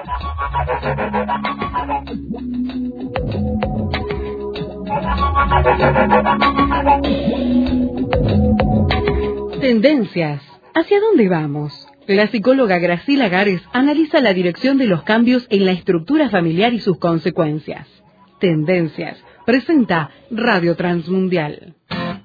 Tendencias. ¿Hacia dónde vamos? La psicóloga Graciela Gares analiza la dirección de los cambios en la estructura familiar y sus consecuencias. Tendencias. Presenta Radio Transmundial.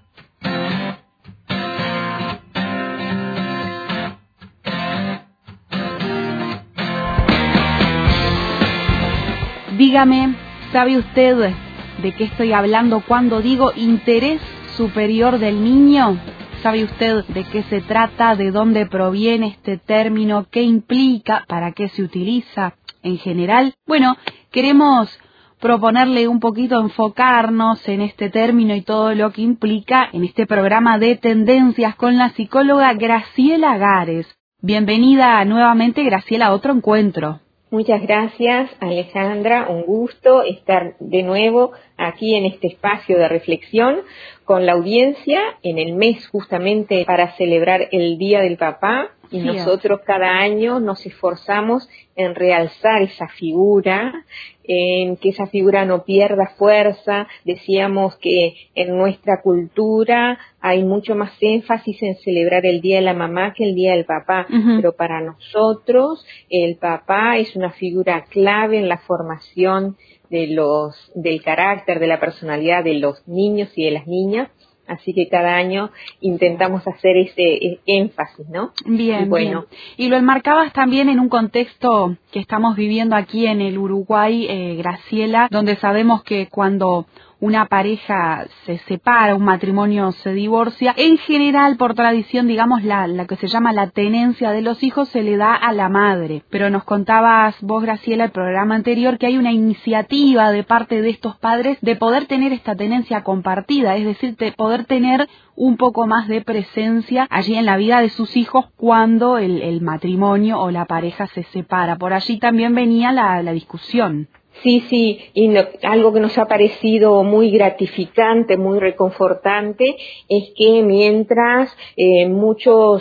Dígame, ¿sabe usted de qué estoy hablando cuando digo interés superior del niño? ¿Sabe usted de qué se trata, de dónde proviene este término, qué implica, para qué se utiliza en general? Bueno, queremos proponerle un poquito enfocarnos en este término y todo lo que implica en este programa de Tendencias con la psicóloga Graciela Gares. Bienvenida nuevamente, Graciela, a otro encuentro. Muchas gracias, Alejandra. Un gusto estar de nuevo aquí en este espacio de reflexión con la audiencia en el mes justamente para celebrar el Día del Papá. Y nosotros cada año nos esforzamos en realzar esa figura, en que esa figura no pierda fuerza. Decíamos que en nuestra cultura hay mucho más énfasis en celebrar el Día de la Mamá que el Día del Papá, pero para nosotros el papá es una figura clave en la formación del carácter, de la personalidad de los niños y de las niñas. Así que cada año intentamos hacer ese énfasis, ¿no? Bien, bueno. Bien. Y lo enmarcabas también en un contexto que estamos viviendo aquí en el Uruguay, Graciela, donde sabemos que cuando una pareja se separa, un matrimonio se divorcia, en general, por tradición, digamos, la que se llama la tenencia de los hijos se le da a la madre. Pero nos contabas vos, Graciela, el programa anterior, que hay una iniciativa de parte de estos padres de poder tener esta tenencia compartida, es decir, de poder tener un poco más de presencia allí en la vida de sus hijos cuando el matrimonio o la pareja se separa. Por allí también venía la discusión. Sí, y algo que nos ha parecido muy gratificante, muy reconfortante, es que mientras muchos,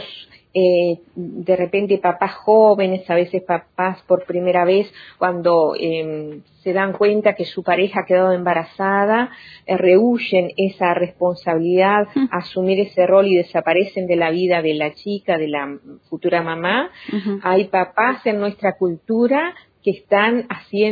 de repente papás jóvenes, a veces papás por primera vez, cuando se dan cuenta que su pareja ha quedado embarazada, rehúyen esa responsabilidad, asumir ese rol y desaparecen de la vida de la chica, de la futura mamá. Hay papás en nuestra cultura que están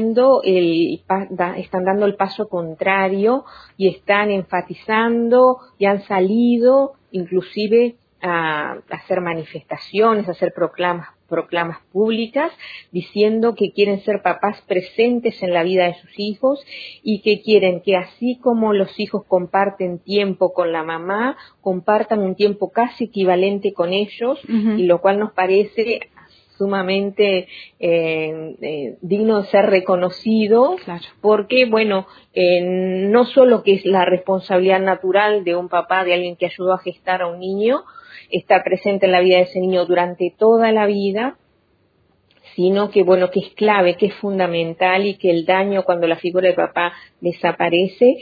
están dando el paso contrario y están enfatizando y han salido inclusive a hacer manifestaciones, a hacer proclamas públicas diciendo que quieren ser papás presentes en la vida de sus hijos y que quieren que así como los hijos comparten tiempo con la mamá, compartan un tiempo casi equivalente con ellos, y lo cual nos parece sumamente digno de ser reconocido, claro. Porque, bueno, no solo que es la responsabilidad natural de un papá, de alguien que ayudó a gestar a un niño, estar presente en la vida de ese niño durante toda la vida, sino que, bueno, que es clave, que es fundamental y que el daño cuando la figura del papá desaparece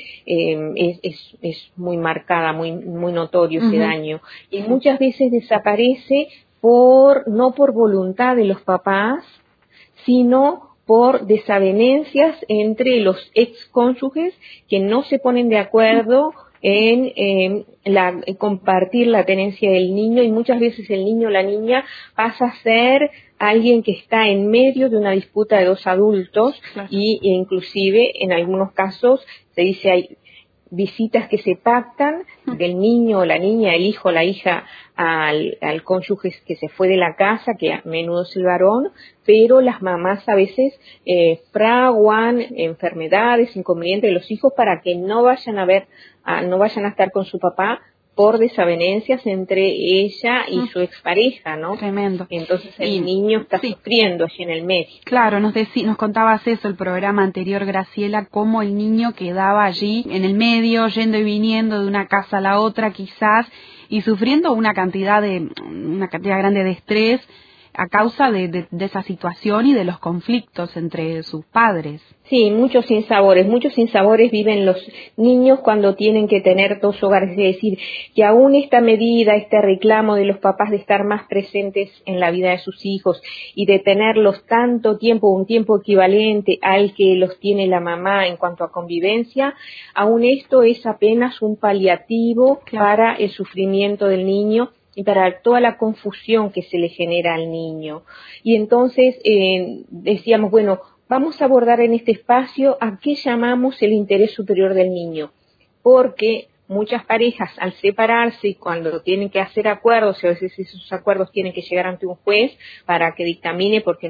es muy marcada, muy notorio ese daño. Y muchas veces desaparece no por voluntad de los papás, sino por desavenencias entre los excónyuges que no se ponen de acuerdo en compartir la tenencia del niño, y muchas veces el niño o la niña pasa a ser alguien que está en medio de una disputa de dos adultos, claro. E inclusive en algunos casos se dice hay visitas que se pactan del niño o la niña, el hijo o la hija al cónyuge que se fue de la casa, que a menudo es el varón, pero las mamás a veces fraguan enfermedades, inconvenientes de los hijos para que no vayan a estar con su papá por desavenencias entre ella y su expareja, ¿no? Tremendo. Entonces el niño está sufriendo allí en el medio. Claro, nos contabas eso el programa anterior, Graciela, cómo el niño quedaba allí en el medio, yendo y viniendo de una casa a la otra quizás, y sufriendo una cantidad grande de estrés, a causa de esa situación y de los conflictos entre sus padres. Sí, muchos sinsabores viven los niños cuando tienen que tener dos hogares, es decir, que aún esta medida, este reclamo de los papás de estar más presentes en la vida de sus hijos y de tenerlos tanto tiempo, un tiempo equivalente al que los tiene la mamá en cuanto a convivencia, aún esto es apenas un paliativo para el sufrimiento del niño y para toda la confusión que se le genera al niño. Y entonces decíamos, bueno, vamos a abordar en este espacio a qué llamamos el interés superior del niño, porque muchas parejas al separarse y cuando tienen que hacer acuerdos, y a veces esos acuerdos tienen que llegar ante un juez para que dictamine porque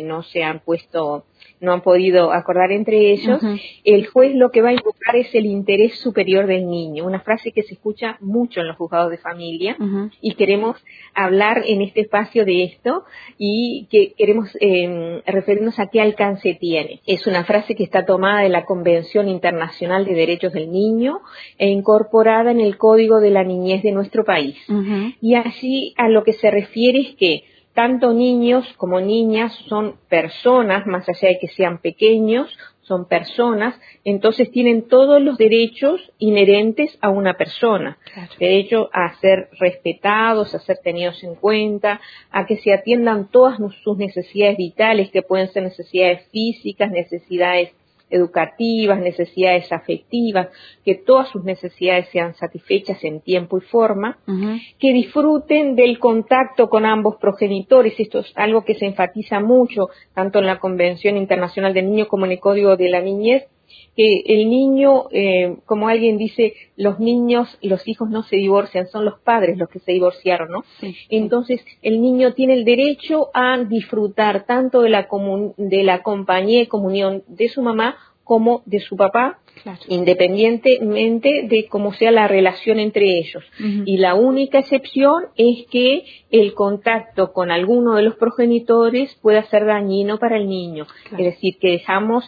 no han podido acordar entre ellos, el juez lo que va a invocar es el interés superior del niño, una frase que se escucha mucho en los juzgados de familia, y queremos hablar en este espacio de esto y que queremos referirnos a qué alcance tiene. Es una frase que está tomada de la Convención Internacional de Derechos del Niño e incorporada en el Código de la Niñez de nuestro país. Y allí a lo que se refiere es que tanto niños como niñas son personas, más allá de que sean pequeños, son personas, entonces tienen todos los derechos inherentes a una persona. Claro. Derecho a ser respetados, a ser tenidos en cuenta, a que se atiendan todas sus necesidades vitales, que pueden ser necesidades físicas, necesidades educativas, necesidades afectivas, que todas sus necesidades sean satisfechas en tiempo y forma, que disfruten del contacto con ambos progenitores. Esto es algo que se enfatiza mucho, tanto en la Convención Internacional del Niño como en el Código de la Niñez, que el niño, como alguien dice, los hijos no se divorcian, son los padres los que se divorciaron, ¿no? Sí. Entonces, el niño tiene el derecho a disfrutar tanto de la compañía y comunión de su mamá como de su papá, claro, independientemente de cómo sea la relación entre ellos. Y la única excepción es que el contacto con alguno de los progenitores pueda ser dañino para el niño. Claro. Es decir, que dejamos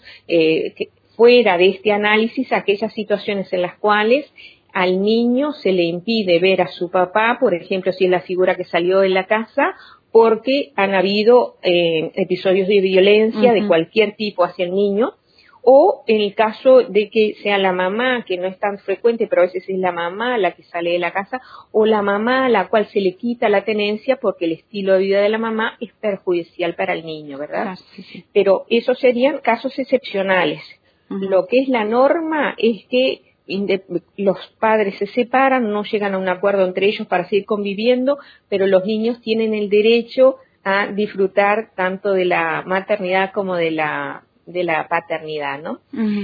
fuera de este análisis aquellas situaciones en las cuales al niño se le impide ver a su papá, por ejemplo, si es la figura que salió de la casa, porque han habido episodios de violencia de cualquier tipo hacia el niño, o en el caso de que sea la mamá, que no es tan frecuente, pero a veces es la mamá la que sale de la casa, o la mamá a la cual se le quita la tenencia porque el estilo de vida de la mamá es perjudicial para el niño, ¿verdad? Claro, sí. Pero esos serían casos excepcionales. Lo que es la norma es que los padres se separan, no llegan a un acuerdo entre ellos para seguir conviviendo, pero los niños tienen el derecho a disfrutar tanto de la maternidad como de la paternidad, ¿no?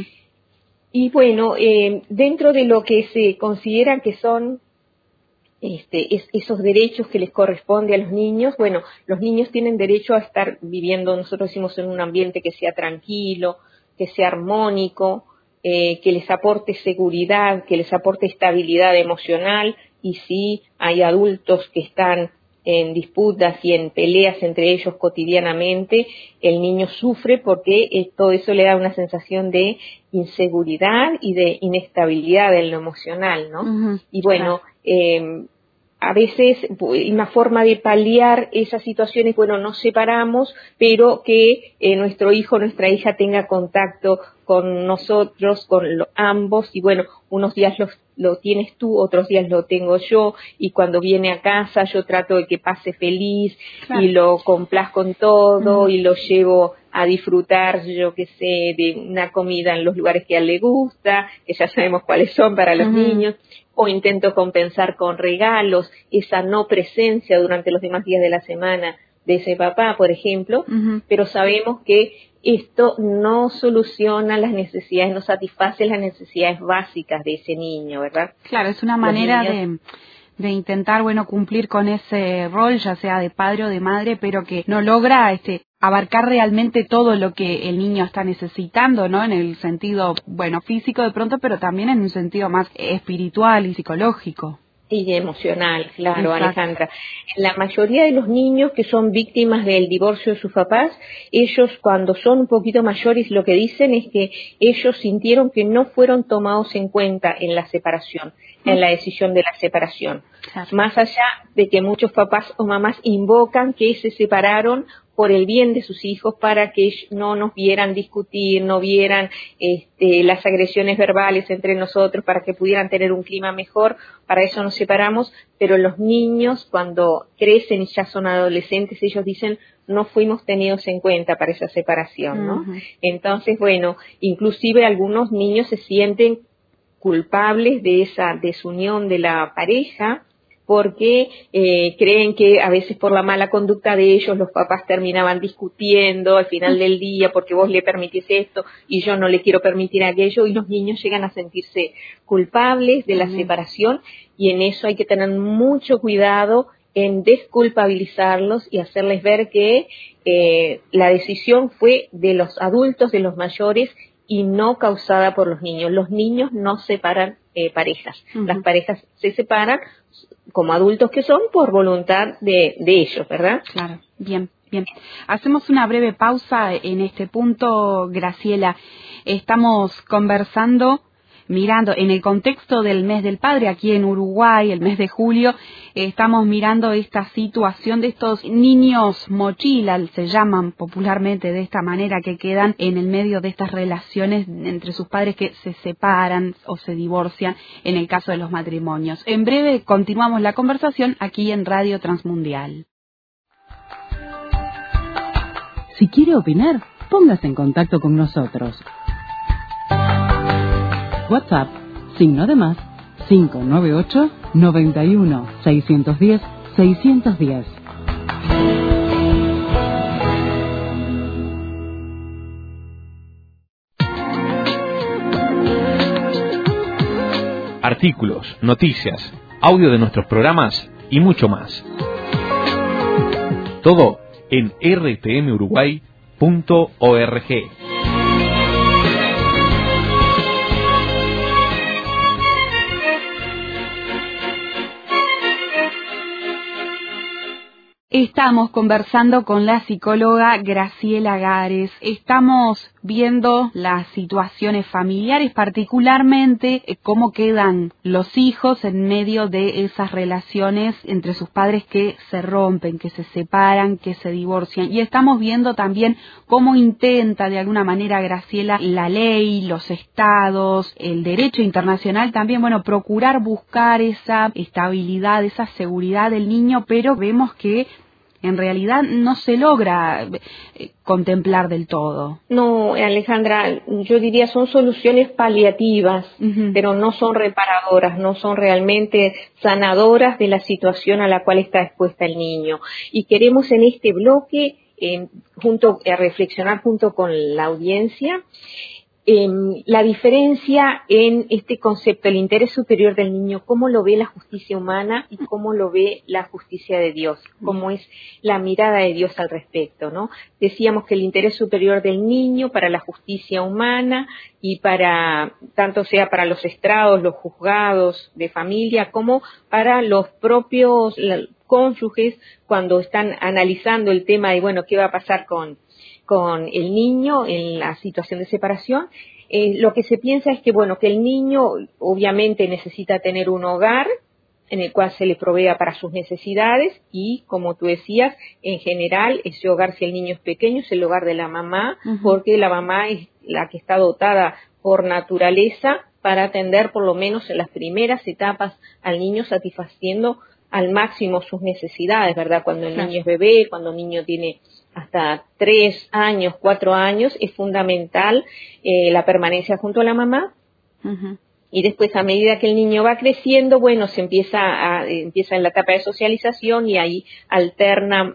Y bueno, dentro de lo que se considera que son esos derechos que les corresponde a los niños, bueno, los niños tienen derecho a estar viviendo, nosotros decimos, en un ambiente que sea tranquilo, que sea armónico, que les aporte seguridad, que les aporte estabilidad emocional, y si hay adultos que están en disputas y en peleas entre ellos cotidianamente, el niño sufre porque todo eso le da una sensación de inseguridad y de inestabilidad en lo emocional, ¿no? Y bueno, a veces una forma de paliar esas situaciones, bueno, nos separamos, pero que nuestro hijo, nuestra hija tenga contacto con nosotros, con ambos, y bueno, unos días lo tienes tú, otros días lo tengo yo, y cuando viene a casa yo trato de que pase feliz, claro, y lo complazco en todo, y lo llevo a disfrutar, yo qué sé, de una comida en los lugares que a él le gusta, que ya sabemos cuáles son para los niños, o intento compensar con regalos esa no presencia durante los demás días de la semana de ese papá, por ejemplo, pero sabemos que esto no soluciona las necesidades, no satisface las necesidades básicas de ese niño, ¿verdad? Claro, es una manera de intentar, bueno, cumplir con ese rol, ya sea de padre o de madre, pero que no logra abarcar realmente todo lo que el niño está necesitando, ¿no? En el sentido, bueno, físico de pronto, pero también en un sentido más espiritual y psicológico. Y emocional, claro. Exacto. Alejandra. La mayoría de los niños que son víctimas del divorcio de sus papás, ellos cuando son un poquito mayores lo que dicen es que ellos sintieron que no fueron tomados en cuenta en la separación. en la decisión de la separación. Claro. Más allá de que muchos papás o mamás invocan que se separaron por el bien de sus hijos, para que no nos vieran discutir, no vieran las agresiones verbales entre nosotros, para que pudieran tener un clima mejor, para eso nos separamos, pero los niños cuando crecen y ya son adolescentes, ellos dicen, no fuimos tenidos en cuenta para esa separación, ¿no? Uh-huh. Entonces, bueno, inclusive algunos niños se sienten culpables de esa desunión de la pareja, porque creen que a veces por la mala conducta de ellos los papás terminaban discutiendo al final del día porque vos le permitís esto y yo no le quiero permitir aquello, y los niños llegan a sentirse culpables de la separación, y en eso hay que tener mucho cuidado en desculpabilizarlos y hacerles ver que la decisión fue de los adultos, de los mayores, y no causada por los niños. Los niños no separan parejas. Uh-huh. Las parejas se separan como adultos que son por voluntad de ellos, ¿verdad? Claro, bien. Hacemos una breve pausa en este punto, Graciela. Estamos conversando, mirando en el contexto del mes del padre aquí en Uruguay, el mes de julio, estamos mirando esta situación de estos niños mochila, se llaman popularmente de esta manera, que quedan en el medio de estas relaciones entre sus padres que se separan o se divorcian en el caso de los matrimonios. En breve continuamos la conversación aquí en Radio Transmundial. Si quiere opinar, póngase en contacto con nosotros. WhatsApp, +, 598 91 610 610. Artículos, noticias, audio de nuestros programas y mucho más. Todo en rtmuruguay.org. Estamos conversando con la psicóloga Graciela Gares. Estamos viendo las situaciones familiares, particularmente cómo quedan los hijos en medio de esas relaciones entre sus padres que se rompen, que se separan, que se divorcian. Y estamos viendo también cómo intenta de alguna manera, Graciela, la ley, los estados, el derecho internacional también, procurar buscar esa estabilidad, esa seguridad del niño, pero vemos que en realidad no se logra contemplar del todo. No, Alejandra, yo diría son soluciones paliativas, uh-huh, pero no son reparadoras, no son realmente sanadoras de la situación a la cual está expuesta el niño. Y queremos en este bloque reflexionar junto con la audiencia la diferencia en este concepto, el interés superior del niño, cómo lo ve la justicia humana y cómo lo ve la justicia de Dios, cómo es la mirada de Dios al respecto, ¿no? Decíamos que el interés superior del niño para la justicia humana y tanto sea para los estrados, los juzgados de familia, como para los propios cónyuges cuando están analizando el tema de, ¿qué va a pasar con el niño en la situación de separación? Lo que se piensa es que el niño obviamente necesita tener un hogar en el cual se le provea para sus necesidades y, como tú decías, en general ese hogar, si el niño es pequeño, es el hogar de la mamá, uh-huh, porque la mamá es la que está dotada por naturaleza para atender por lo menos en las primeras etapas al niño, satisfaciendo al máximo sus necesidades, ¿verdad? Cuando el niño es bebé, cuando el niño tiene hasta 3 años, 4 años, es fundamental la permanencia junto a la mamá. Uh-huh. Y después, a medida que el niño va creciendo, se empieza en la etapa de socialización y ahí alterna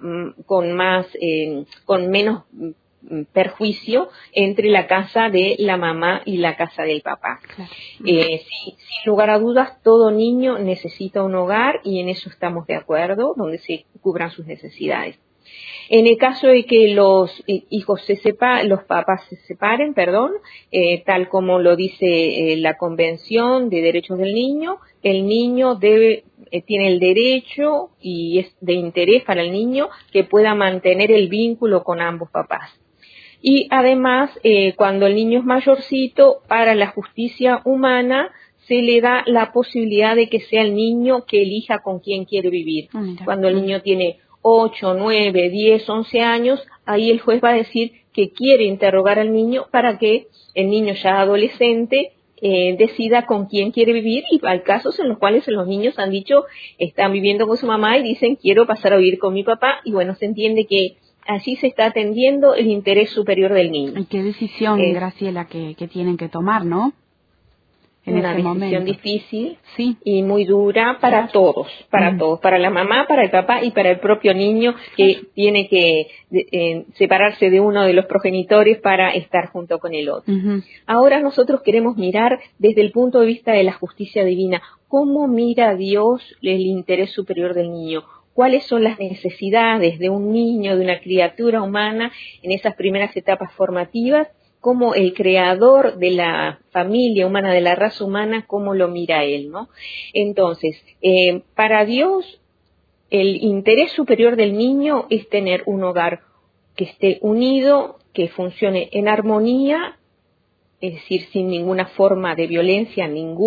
con menos perjuicio entre la casa de la mamá y la casa del papá. Claro. Sin lugar a dudas, todo niño necesita un hogar y en eso estamos de acuerdo, donde se cubran sus necesidades. En el caso de que los hijos los papás se separen, tal como lo dice la Convención de Derechos del Niño, el niño tiene el derecho y es de interés para el niño que pueda mantener el vínculo con ambos papás. Y además, cuando el niño es mayorcito, para la justicia humana se le da la posibilidad de que sea el niño que elija con quién quiere vivir. Cuando el niño tiene 8, 9, 10, 11 años, ahí el juez va a decir que quiere interrogar al niño para que el niño ya adolescente decida con quién quiere vivir, y hay casos en los cuales los niños han dicho, están viviendo con su mamá y dicen quiero pasar a vivir con mi papá, y bueno, se entiende que allí se está atendiendo el interés superior del niño. ¿Y qué decisión, Graciela, que tienen que tomar, no? En una ese decisión momento difícil, sí, y muy dura para todos, para la mamá, para el papá y para el propio niño, que tiene que separarse de uno de los progenitores para estar junto con el otro. Ahora nosotros queremos mirar desde el punto de vista de la justicia divina, cómo mira Dios el interés superior del niño. ¿Cuáles son las necesidades de un niño, de una criatura humana en esas primeras etapas formativas? Cómo el creador de la familia humana, de la raza humana, cómo lo mira él, ¿no? Entonces, para Dios, el interés superior del niño es tener un hogar que esté unido, que funcione en armonía, es decir, sin ninguna forma de violencia,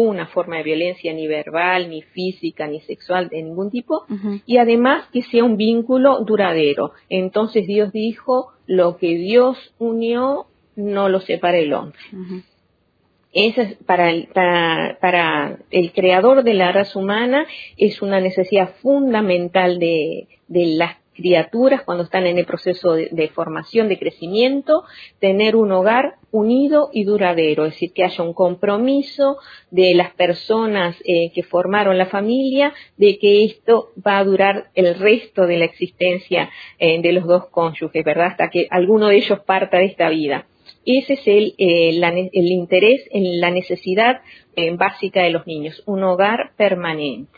ni verbal, ni física, ni sexual, de ningún tipo, y además que sea un vínculo duradero. Entonces Dios dijo, lo que Dios unió, no lo separa el hombre. Esa es para el creador de la raza humana, es una necesidad fundamental de las criaturas cuando están en el proceso de formación, de crecimiento, tener un hogar unido y duradero, es decir, que haya un compromiso de las personas que formaron la familia, de que esto va a durar el resto de la existencia de los dos cónyuges, ¿verdad? Hasta que alguno de ellos parta de esta vida. Ese es el interés, en la necesidad básica de los niños, un hogar permanente.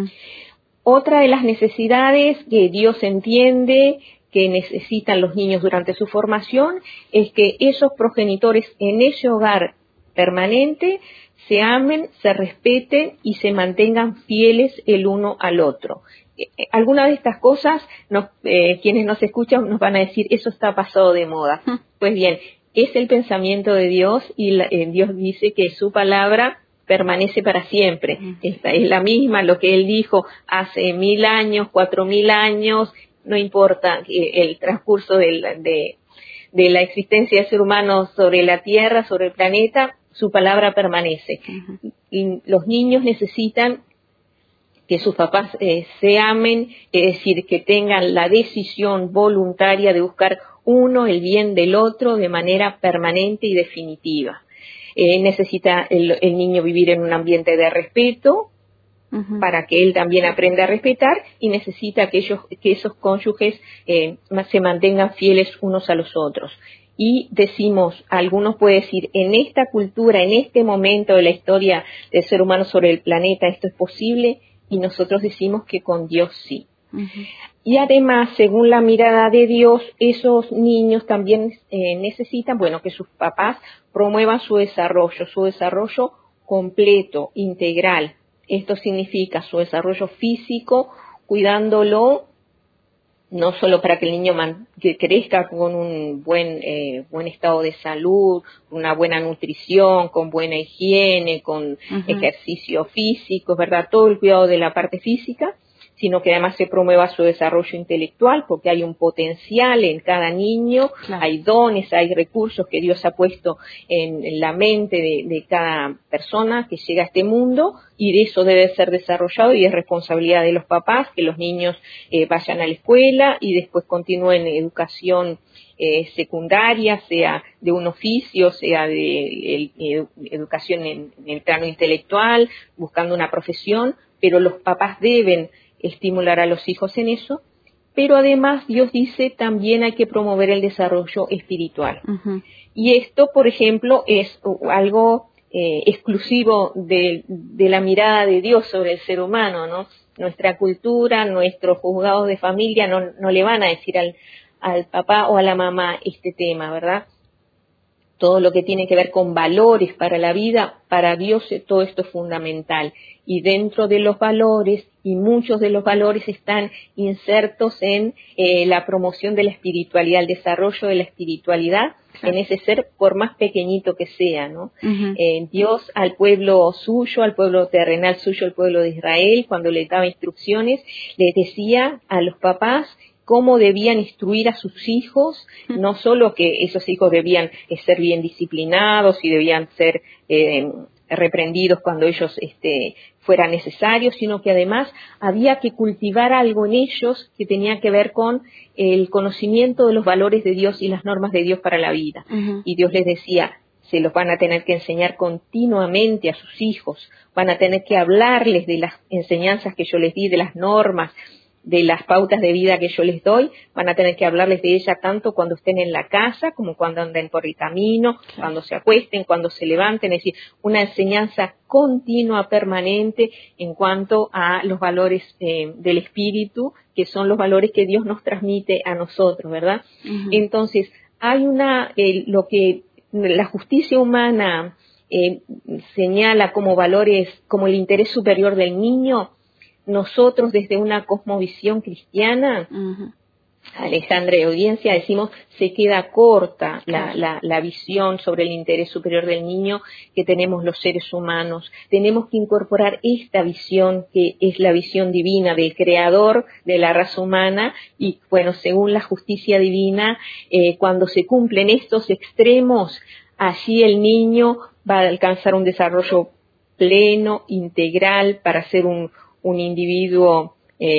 Otra de las necesidades que Dios entiende que necesitan los niños durante su formación es que esos progenitores en ese hogar permanente se amen, se respeten y se mantengan fieles el uno al otro. Algunas de estas cosas, quienes nos escuchan nos van a decir, eso está pasado de moda. Pues bien, es el pensamiento de Dios, y Dios dice que su palabra permanece para siempre. Esta es la misma, lo que Él dijo hace 1000 años, 4000 años, no importa el transcurso de la existencia del ser humano sobre la Tierra, sobre el planeta, su palabra permanece. Y los niños necesitan que sus papás se amen, es decir, que tengan la decisión voluntaria de buscar uno el bien del otro de manera permanente y definitiva. Necesita el niño vivir en un ambiente de respeto para que él también aprenda a respetar, y necesita que esos cónyuges se mantengan fieles unos a los otros. Y decimos, algunos pueden decir, en esta cultura, en este momento de la historia del ser humano sobre el planeta, esto es posible, y nosotros decimos que con Dios sí. Y además, según la mirada de Dios, esos niños también necesitan, que sus papás promuevan su desarrollo completo, integral. Esto significa su desarrollo físico, cuidándolo, no solo para que el niño que crezca con un buen estado de salud, una buena nutrición, con buena higiene, con ejercicio físico, ¿verdad? Todo el cuidado de la parte física, sino que además se promueva su desarrollo intelectual, porque hay un potencial en cada niño, hay dones, hay recursos que Dios ha puesto en la mente de cada persona que llega a este mundo, y de eso debe ser desarrollado, y es responsabilidad de los papás que los niños vayan a la escuela y después continúen educación secundaria, sea de un oficio, sea de educación en el plano intelectual, buscando una profesión, pero los papás deben estimular a los hijos en eso, pero además Dios dice también hay que promover el desarrollo espiritual. Y esto, por ejemplo, es algo exclusivo de la mirada de Dios sobre el ser humano, ¿no? Nuestra cultura, nuestros juzgados de familia no le van a decir al papá o a la mamá este tema, ¿verdad? Todo lo que tiene que ver con valores para la vida, para Dios todo esto es fundamental. Y dentro de los valores, y muchos de los valores están insertos en la promoción de la espiritualidad, el desarrollo de la espiritualidad, en ese ser, por más pequeñito que sea, ¿no? Uh-huh. Dios al pueblo suyo, al pueblo terrenal suyo, al pueblo de Israel, cuando le daba instrucciones, les decía a los papás cómo debían instruir a sus hijos, no solo que esos hijos debían ser bien disciplinados y debían ser reprendidos cuando ellos fuera necesario, sino que además había que cultivar algo en ellos que tenía que ver con el conocimiento de los valores de Dios y las normas de Dios para la vida. Uh-huh. Y Dios les decía, se los van a tener que enseñar continuamente a sus hijos, van a tener que hablarles de las enseñanzas que yo les di, de las normas, de las pautas de vida que yo les doy, van a tener que hablarles de ella tanto cuando estén en la casa como cuando anden por el camino, claro, cuando se acuesten, cuando se levanten, es decir, una enseñanza continua, permanente en cuanto a los valores del espíritu, que son los valores que Dios nos transmite a nosotros, ¿verdad? Uh-huh. Entonces, hay lo que la justicia humana señala como valores, como el interés superior del niño. Nosotros desde una cosmovisión cristiana, uh-huh, Alejandra y audiencia, decimos se queda corta la visión sobre el interés superior del niño que tenemos los seres humanos. Tenemos que incorporar esta visión que es la visión divina del creador de la raza humana y bueno, según la justicia divina, cuando se cumplen estos extremos, allí el niño va a alcanzar un desarrollo pleno, integral, para ser un individuo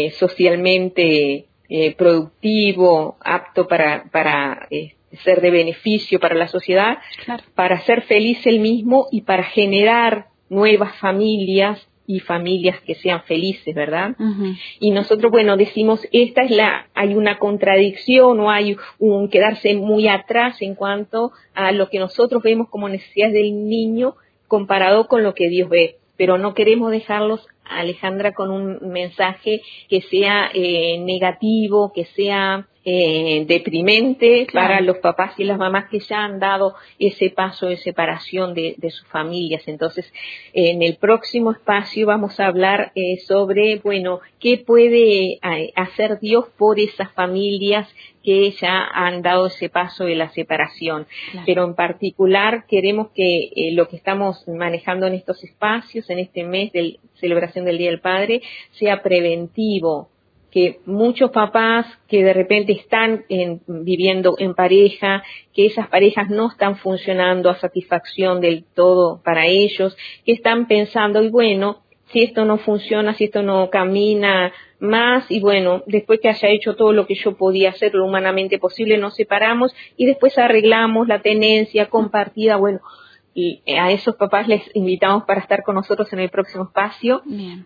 socialmente productivo, apto para ser de beneficio para la sociedad, claro, para ser feliz él mismo y para generar nuevas familias y familias que sean felices, ¿verdad? Uh-huh. Y nosotros, bueno, decimos, hay una contradicción o hay un quedarse muy atrás en cuanto a lo que nosotros vemos como necesidades del niño comparado con lo que Dios ve. Pero no queremos dejarlos, Alejandra, con un mensaje que sea negativo, que sea deprimente, claro, para los papás y las mamás que ya han dado ese paso de separación de sus familias. Entonces, en el próximo espacio vamos a hablar sobre, bueno, qué puede hacer Dios por esas familias que ya han dado ese paso de la separación. Claro. Pero en particular queremos que lo que estamos manejando en estos espacios, en este mes de celebración del Día del Padre, sea preventivo, que muchos papás que de repente están viviendo en pareja, que esas parejas no están funcionando a satisfacción del todo para ellos, que están pensando, y bueno, si esto no funciona, si esto no camina más, y bueno, después que haya hecho todo lo que yo podía hacer lo humanamente posible, nos separamos y después arreglamos la tenencia compartida, bueno. Y a esos papás les invitamos para estar con nosotros en el próximo espacio. Bien.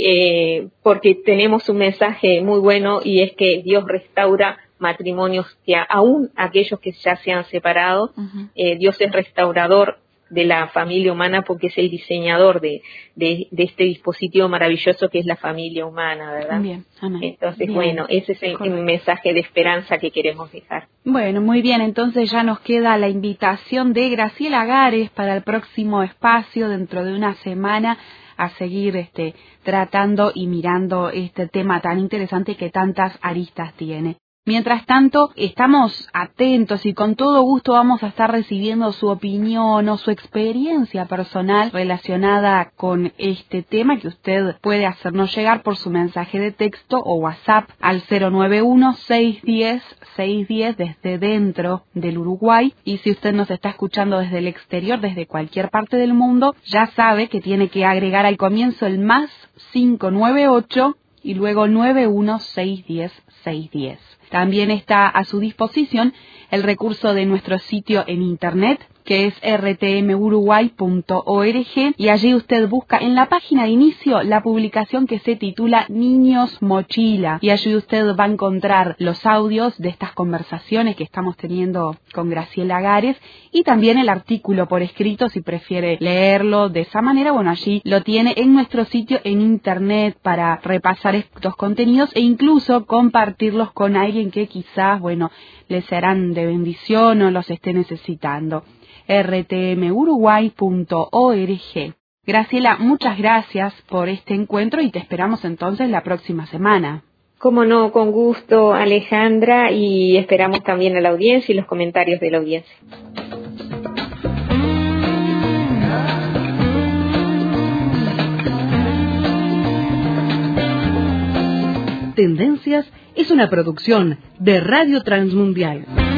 Y porque tenemos un mensaje muy bueno y es que Dios restaura matrimonios que aún aquellos que ya se han separado, uh-huh, Dios es restaurador de la familia humana porque es el diseñador de este dispositivo maravilloso que es la familia humana, ¿verdad? Bien, amén. Entonces, bien, bueno, ese es el mensaje de esperanza que queremos dejar. Bueno, muy bien, entonces ya nos queda la invitación de Graciela Gares para el próximo espacio dentro de una semana a seguir tratando y mirando este tema tan interesante que tantas aristas tiene. Mientras tanto, estamos atentos y con todo gusto vamos a estar recibiendo su opinión o su experiencia personal relacionada con este tema que usted puede hacernos llegar por su mensaje de texto o WhatsApp al 091-610-610 desde dentro del Uruguay. Y si usted nos está escuchando desde el exterior, desde cualquier parte del mundo, ya sabe que tiene que agregar al comienzo el más 598 y luego 91610-610. También está a su disposición el recurso de nuestro sitio en internet, que es rtmuruguay.org, y allí usted busca en la página de inicio la publicación que se titula Niños Mochila, y allí usted va a encontrar los audios de estas conversaciones que estamos teniendo con Graciela Gares y también el artículo por escrito si prefiere leerlo de esa manera. Bueno, allí lo tiene en nuestro sitio en internet para repasar estos contenidos e incluso compartirlos con alguien que quizás, bueno, les serán de bendición o los esté necesitando. rtmuruguay.org. Graciela, muchas gracias por este encuentro y te esperamos entonces la próxima semana. Cómo no, con gusto, Alejandra, y esperamos también a la audiencia y los comentarios de la audiencia. Tendencias es una producción de Radio Transmundial.